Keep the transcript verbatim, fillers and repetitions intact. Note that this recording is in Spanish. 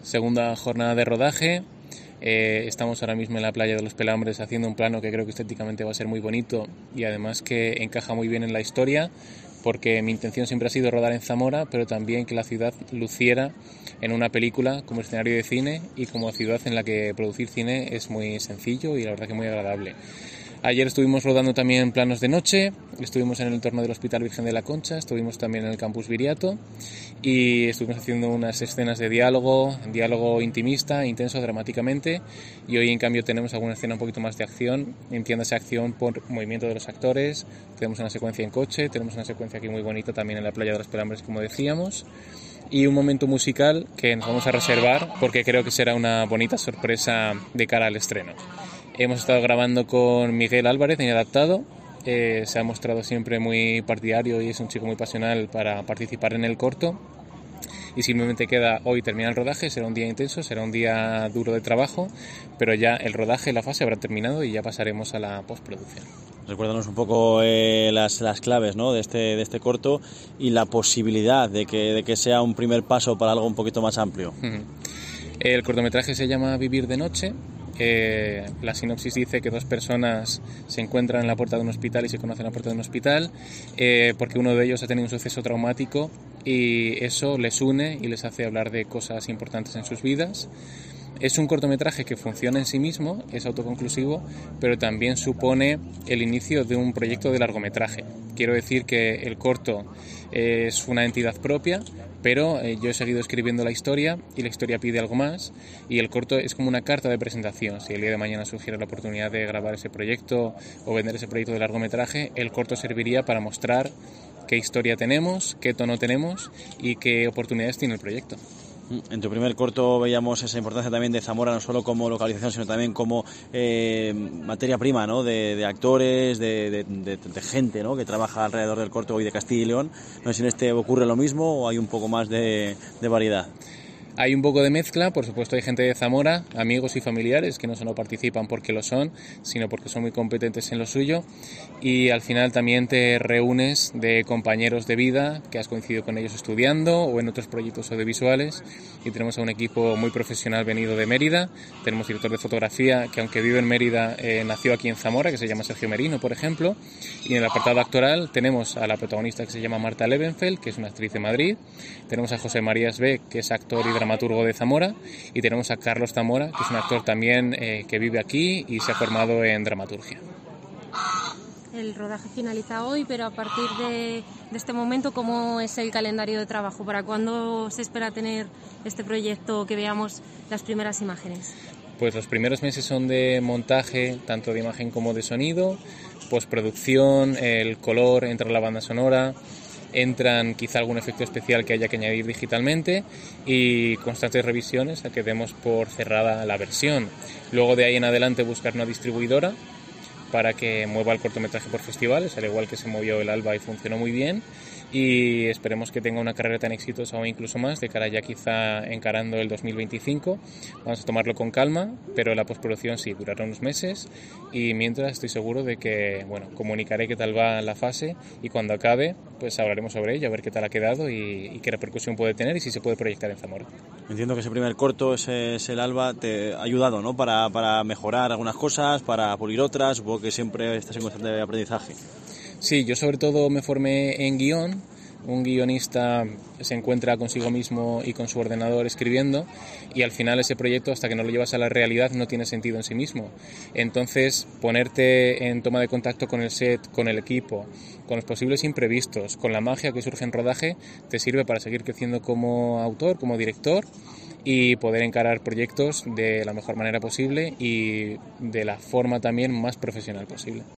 Segunda jornada de rodaje. Eh, estamos ahora mismo en la playa de los Pelambres haciendo un plano que creo que estéticamente va a ser muy bonito y además que encaja muy bien en la historia, porque mi intención siempre ha sido rodar en Zamora, pero también que la ciudad luciera en una película como escenario de cine y como ciudad en la que producir cine es muy sencillo y la verdad que muy agradable. Ayer estuvimos rodando también planos de noche, estuvimos en el entorno del Hospital Virgen de la Concha, estuvimos también en el Campus Viriato y estuvimos haciendo unas escenas de diálogo, diálogo intimista, intenso dramáticamente, y hoy en cambio tenemos alguna escena un poquito más de acción, entiéndase acción por movimiento de los actores, tenemos una secuencia en coche, tenemos una secuencia aquí muy bonita también en la playa de los Pelambres, como decíamos, y un momento musical que nos vamos a reservar porque creo que será una bonita sorpresa de cara al estreno. Hemos estado grabando con Miguel Álvarez en Inadaptado, eh, se ha mostrado siempre muy partidario y es un chico muy pasional para participar en el corto, y simplemente queda hoy terminar el rodaje. Será un día intenso, será un día duro de trabajo, pero ya el rodaje, la fase habrá terminado y ya pasaremos a la postproducción. Recuérdanos un poco eh, las, las claves, ¿no?, de este, de este corto y la posibilidad de que, de que sea un primer paso para algo un poquito más amplio. Uh-huh. El cortometraje se llama Vivir de noche. Eh, la sinopsis dice que dos personas se encuentran en la puerta de un hospital y se conocen en la puerta de un hospital eh, porque uno de ellos ha tenido un suceso traumático y eso les une y les hace hablar de cosas importantes en sus vidas. Es un cortometraje que funciona en sí mismo, es autoconclusivo, pero también supone el inicio de un proyecto de largometraje. Quiero decir que el corto es una entidad propia, pero eh, yo he seguido escribiendo la historia y la historia pide algo más, y el corto es como una carta de presentación. Si el día de mañana surgiera la oportunidad de grabar ese proyecto o vender ese proyecto de largometraje, el corto serviría para mostrar qué historia tenemos, qué tono tenemos y qué oportunidades tiene el proyecto. En tu primer corto veíamos esa importancia también de Zamora, no solo como localización, sino también como eh, materia prima, ¿no?, de, de actores, de, de, de, de gente, ¿no?, que trabaja alrededor del corto hoy de Castilla y León. No sé si en este ocurre lo mismo o hay un poco más de, de variedad. Hay un poco de mezcla, por supuesto hay gente de Zamora, amigos y familiares que no solo participan porque lo son, sino porque son muy competentes en lo suyo, y al final también te reúnes de compañeros de vida que has coincidido con ellos estudiando o en otros proyectos audiovisuales, y tenemos a un equipo muy profesional venido de Mérida. Tenemos director de fotografía que, aunque vive en Mérida, eh, nació aquí en Zamora, que se llama Sergio Merino, por ejemplo, y en el apartado actoral tenemos a la protagonista que se llama Marta Levenfeld, que es una actriz de Madrid, tenemos a José María Esbé, que es actor y dramaturgo de Zamora, y tenemos a Carlos Zamora, que es un actor también eh, que vive aquí y se ha formado en dramaturgia. El rodaje finaliza hoy, pero a partir de, de este momento, ¿cómo es el calendario de trabajo? ¿Para cuándo se espera tener este proyecto, que veamos las primeras imágenes? Pues los primeros meses son de montaje, tanto de imagen como de sonido, postproducción, el color, entra la banda sonora, entran quizá algún efecto especial que haya que añadir digitalmente y constantes revisiones a que demos por cerrada la versión. Luego de ahí en adelante buscar una distribuidora para que mueva el cortometraje por festivales, al igual que se movió el Alba y funcionó muy bien, y esperemos que tenga una carrera tan exitosa o incluso más de cara ya quizá encarando el dos mil veinticinco. Vamos a tomarlo con calma, pero la postproducción sí durará unos meses, y mientras estoy seguro de que, bueno, comunicaré qué tal va la fase, y cuando acabe pues hablaremos sobre ello, a ver qué tal ha quedado y, y qué repercusión puede tener y si se puede proyectar en Zamora. Entiendo que ese primer corto, ese, ese el Alba, te ha ayudado, ¿no?, para, para mejorar algunas cosas, para pulir otras. Supongo que siempre estás en constante aprendizaje. Sí, yo sobre todo me formé en guión. Un guionista se encuentra consigo mismo y con su ordenador escribiendo, y al final ese proyecto, hasta que no lo llevas a la realidad, no tiene sentido en sí mismo. Entonces, ponerte en toma de contacto con el set, con el equipo, con los posibles imprevistos, con la magia que surge en rodaje, te sirve para seguir creciendo como autor, como director, y poder encarar proyectos de la mejor manera posible y de la forma también más profesional posible.